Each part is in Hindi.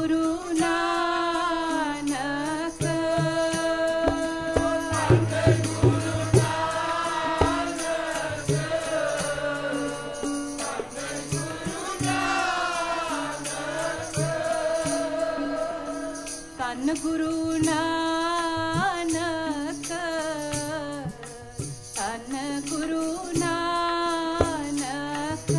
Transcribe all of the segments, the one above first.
गुरु नानक धन गुरु नानक धन गुरु नानक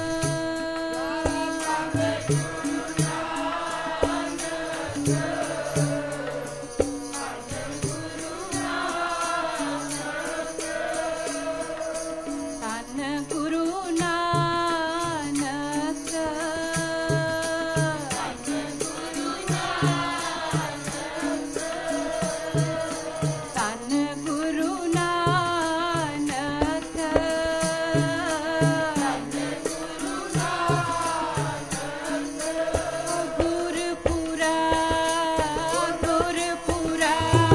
धन गुरु नानक धन गुरु नानक गुरपुरा गुरपुरा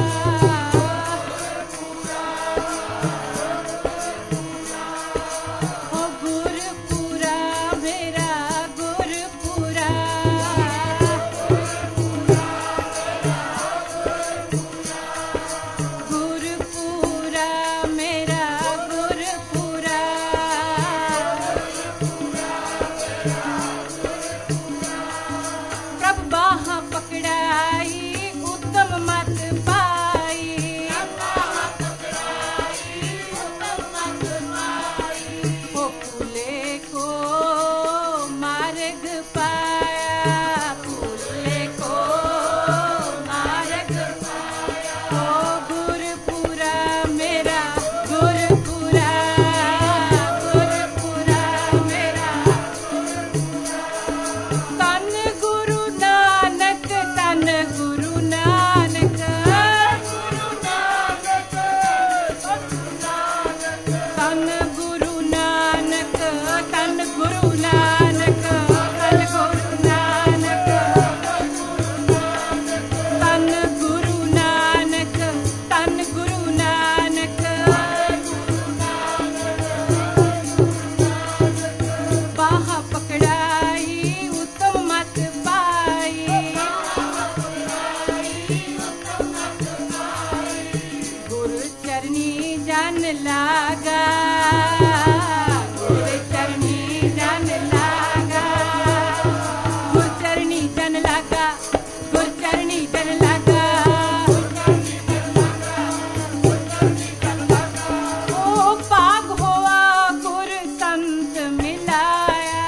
ओ गुरपुरा मेरा गुरपुरा गुरपुरा मेरा गुरपुरा प्रभ बाहा पकड़ाई उत्तम मत पाई ओ फूले को मार्ग पाया फूले को मार्ग ओ गुरपुरा मेरा गुरपुरा गुरपुरा मेरा तन गुरु नानक तन गुरु नानक तन गुरु नानक तन गुरु नानक तन गुरु नानक तन गुरु नानक तन गुरु नानक बाह पकड़ाई उत्तम मत पाई गुरु चरनी जन लागा गुरु चरनी जन लागा गुरु चरनी जन लागा गुरु चरनी जन लागा ओ पाग होआ गुर संत मिलाया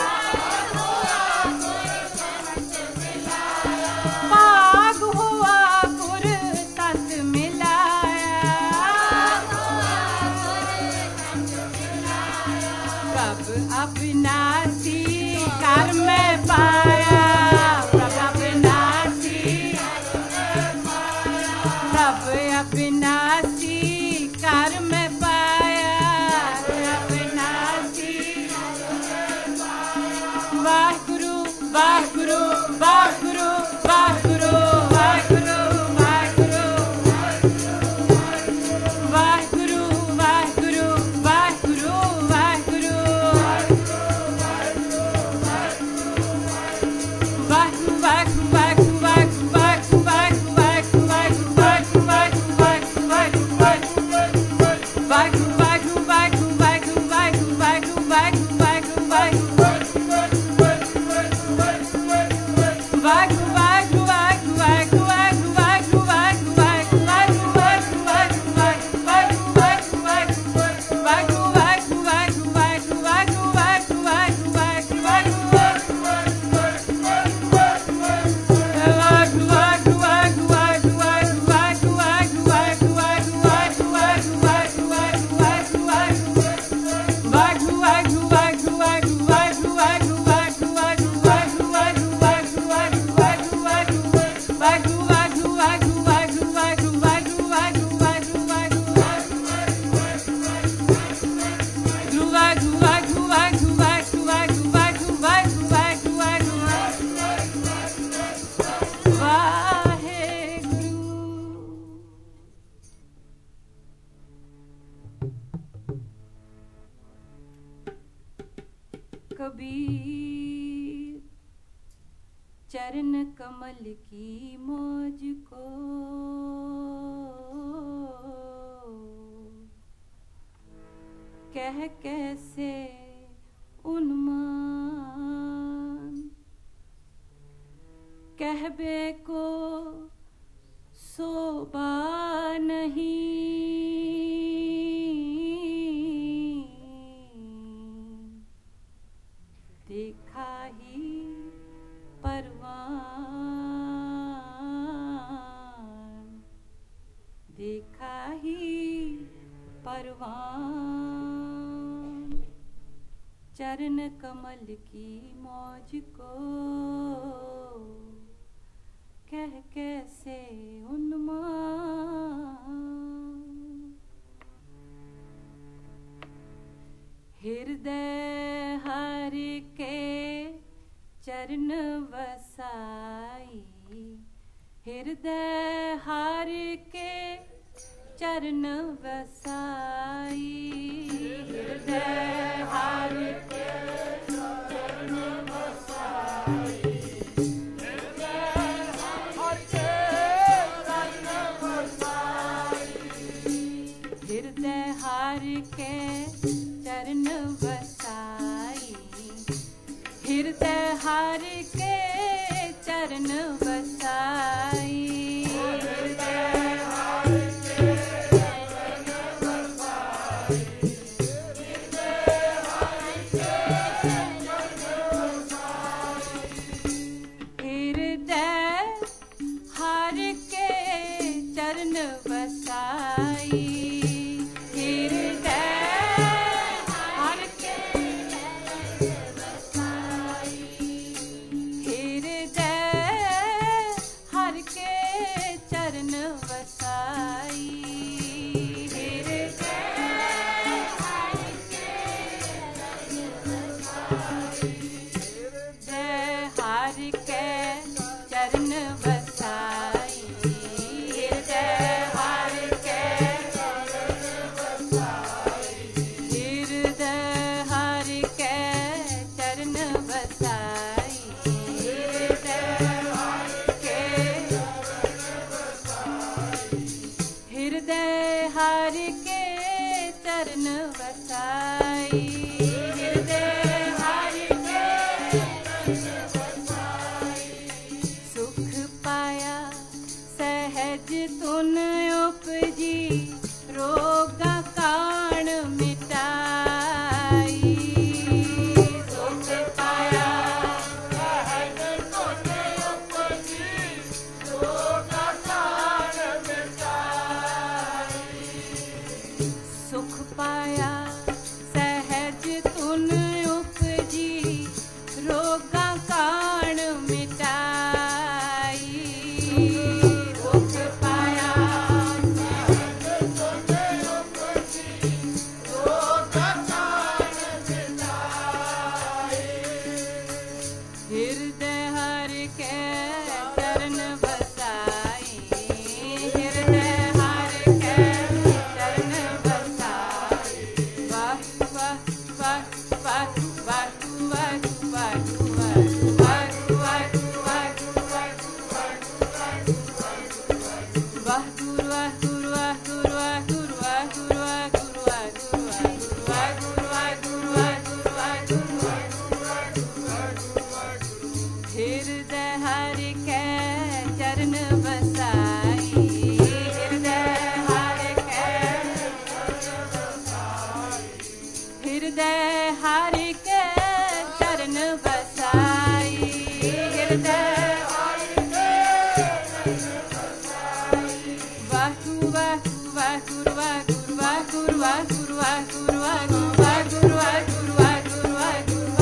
पाग हुआ गुर संत मिलाया प्रभ अविनाशी कर में पाया प्रभ अविनाशी प्रभ अविनाशी कर में पाया अविनाशी वाहिगुरु वाहिगुरु वाहिगुरु वाहिगुरु वाहिगुरु वाहिगुरु वाहिगुरु वाहिगुरु वाहिगुरु वाहिगुरु वाह कमल की मौज को कह कैसे उन्मान, कहबे को शोभा नहीं, देखा ही परवान, देखा ही परवान, चरण कमल की मौज को कह कैसे उन्मान। हृदय हर के चरण बसाई, हृदय हर के चरण बसाई, हृदय हर के चरण बसाई, हृदय हर के चरण बसाई, हृदय हर के चरण बसाई, हृदय हर के चरण बसाई, हृदय हर के चरण बसाई, हृदय हर के चरण बसाई, हृदय हर के चरण बसाई,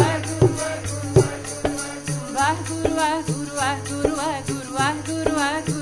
Guru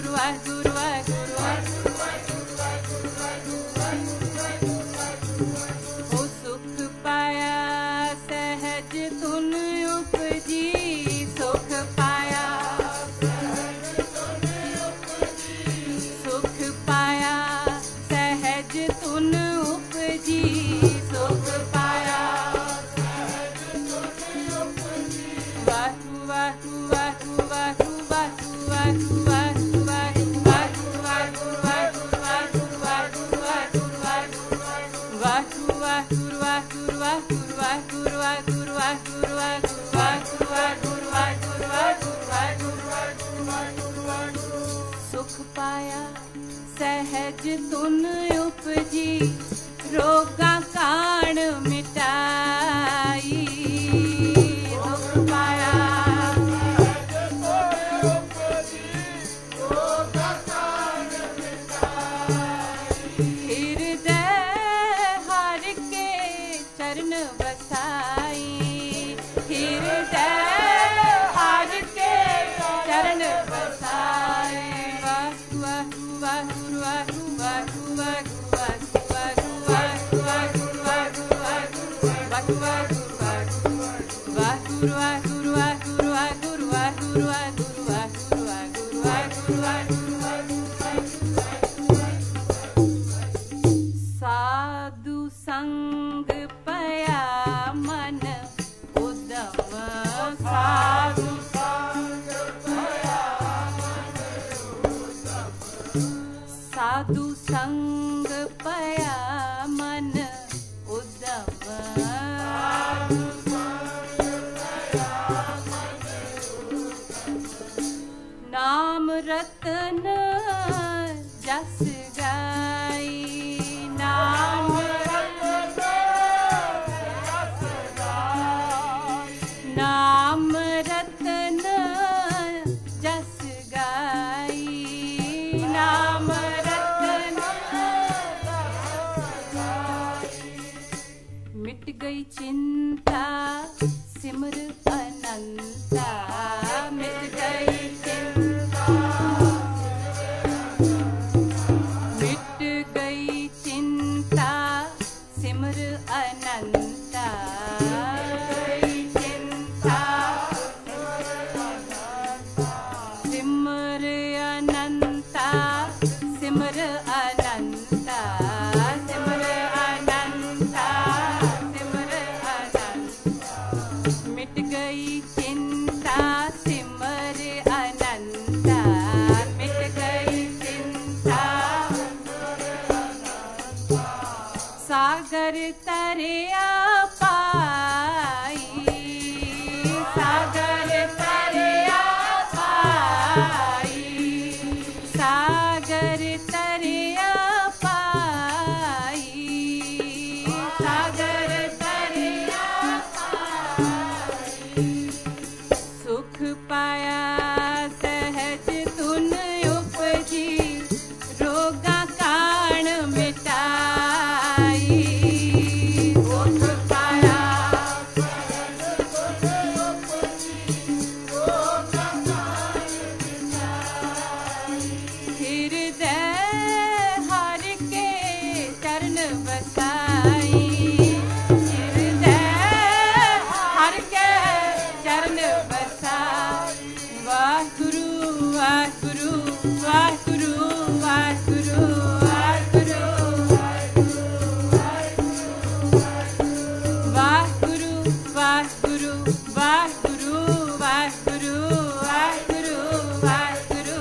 सुख पाया सहज तुन उपजी रोगा काण मिटाई सुख पाया हृदय हर के चरण बसाई हृदय हर के चरण बसाई साधु संग पया मन उदम साधु संग पया साधु संग पया मन उदम नाम रतन जस गाई नाम रतन जस गाई नाम रतन जस गाई नाम रतन मिट गई चिंता सिमर अनंता मिट गई चिंता मिट गई चिंता सिमर अनंता चिंता सिमर अनंता सिमर अनंता सिमर अनंता सिमर अनंता मिट गई चिंता सिमर अनंता मिट गई चिंता सागर तरिया पाई सागर तरिया पाई सागर तरिया पाई सागर तरिया पाई सुख पाया सहज तुन उपजी रोगा काण मिटाई सुख पाया सहज तुन उपजी रोगा काण मिटाई हृदय हर के चरण बसाई हृदय हर के चरण बसाई वाहिगुरु वाहिगुरु वाहिगुरु वाहिगुरु वाहिगुरु वाहिगुरु वाहिगुरु वाहिगुरु वाहिगुरु वाहिगुरु वाहिगुरु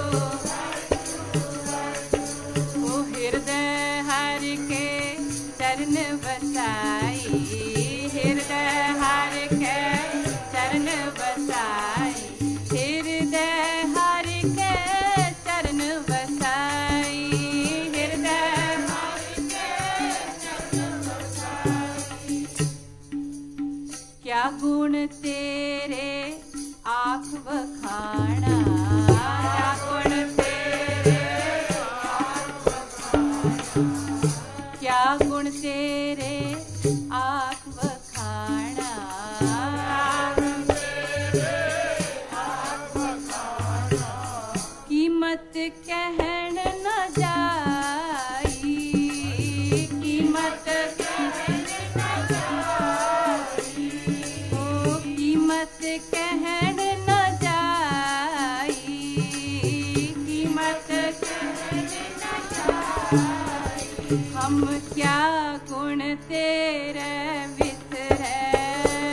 ओ हृदय हर के चरण बसाई हृदय हर के चरण बसाई हृदय हर के चरण बसाई हृदय हर के चरण बसाई क्या गुण तेरे आँख बखाना क्या गुण तेरे आँख बखाना क्या गुण तेरे आँख बखाना कीमत कहन न जाई कीमत कहन न जाई ओ कीमत कहन न जाई कीमत कहन न जाई हम क्या गुण तेरे वित है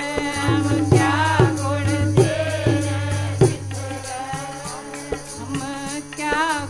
हम क्या गुण तेरे वित है हम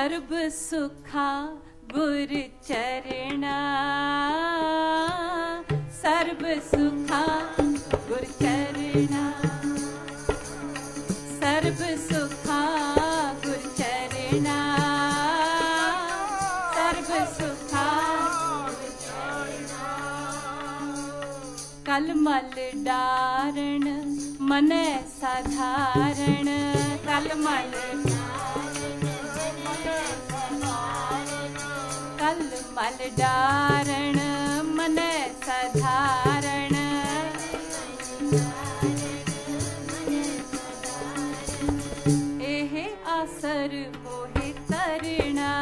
सर्ब सुखा गुर चरणा, सर्ब सुखा गुर चरणा, सर्ब सुखा गुर चरणा, सर्ब सुखा गुर चरणा। कलमल डारण मनै साधारण, कलमल कलमल डारण मनै साधारण, एहे आसर मोहे तरना,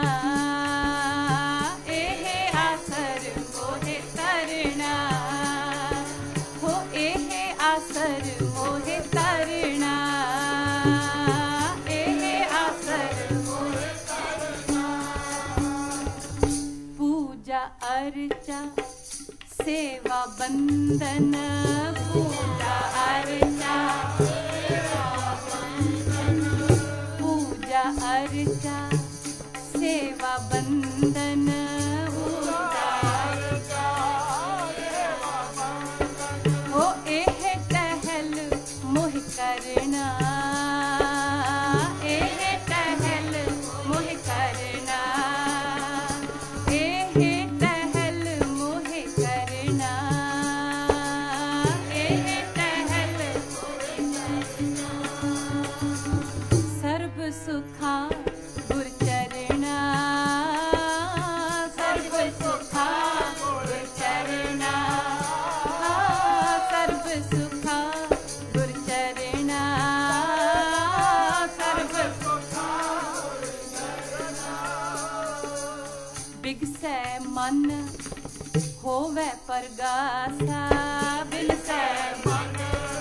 एहे आसर मोहे तरना, हो एहे आसर मोहे तरना, एहे आसर मोहे तरना। पूजा अर्चा सेवा बंदन, पूजा अर्चा पूजा अर्चा सेवा बंदन, पूजा अर्चा सेवा बंदन, हो एह टहल मोह करना, एह टहल मोह करना, एह टहल मोह करना, एह टहल मोह करना। सर्ब सुखा गुर चरणा, सर्ब सुखा गुर चरणा, सर्ब सुखा गुर चरणा, सर्ब सुखा गुर चरणा। बिगसै मन होवे परगासा, बिगसै मन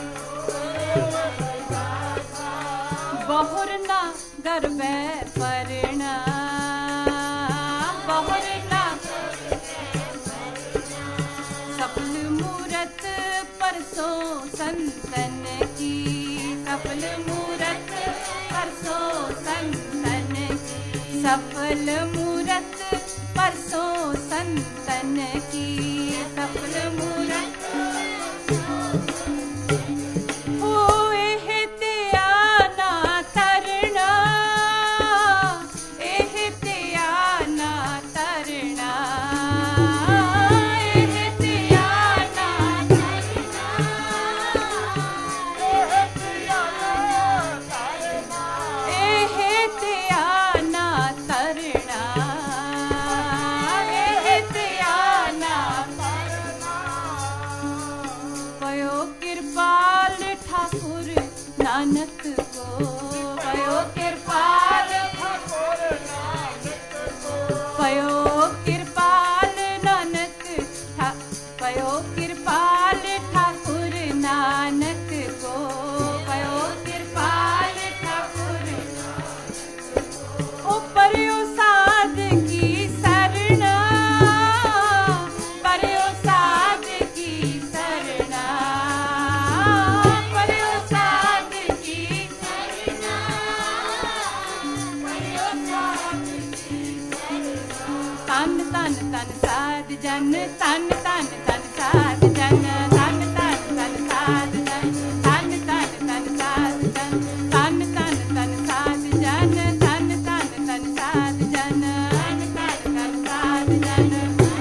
बहुर ना गर्वै परना, बहुर ना सफल मूरत परसों संतन की, सफल मूरत परसों संतन की, सफल मूरत परसों संतन की, सफल मूरत नानक को, पयो कृपाल ठाकुर नानक को, पयो कृपाल नानक, पयो कृपाल ठाकुर नानक को, पयो कृपाल ठाकुर नानक को। ओ परयो साध की शरणा, परयो साध की शरणा, तन तन तन साध जन, तन तन तन साध जन, तन तन तन साध जन, तन तन तन साध जन, तन तन तन साध जन, तन तन तन साध जन, तन तन तन साध जन,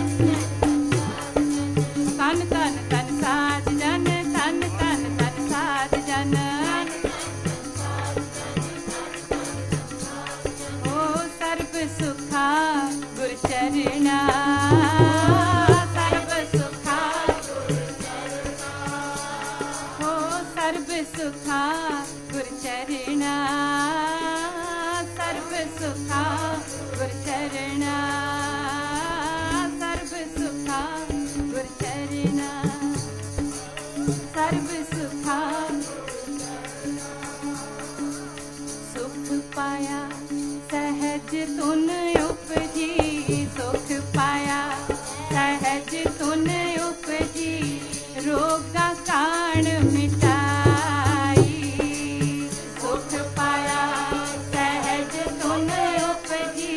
तन तन तन साध जन, तन तन तन साध जन। ओ सर्ब सुखा गुर चरणा, सर्ब सुखा गुर चरणा, हो सर्ब सुखा गुर चरणा, सर्ब सुखा गुर चरणा, सर्ब सुखा गुर चरणा, सर्ब सुखा सुख पाया सहज तुन उपजी, सुख पाया सहज तुन उपजी, रोगा काण मिटाई, सुख पाया सहज तुन उपजी,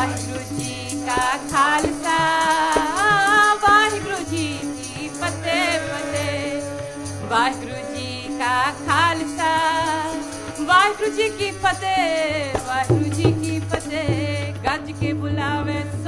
ਵਾਹਿਗੁਰੂ ਜੀ ਕਾ ਖਾਲਸਾ ਵਾਹਿਗੁਰੂ ਜੀ ਕੀ ਫਤਿਹ ਫਤਿਹ ਵਾਹਿਗੁਰੂ ਜੀ ਕਾ ਖਾਲਸਾ ਵਾਹਿਗੁਰੂ ਜੀ ਕੀ ਫਤਿਹ ਵਾਹਿਗੁਰੂ ਜੀ ਕੀ ਫਤਿਹ ਗੱਜ ਕੇ ਬੁਲਾਵੇ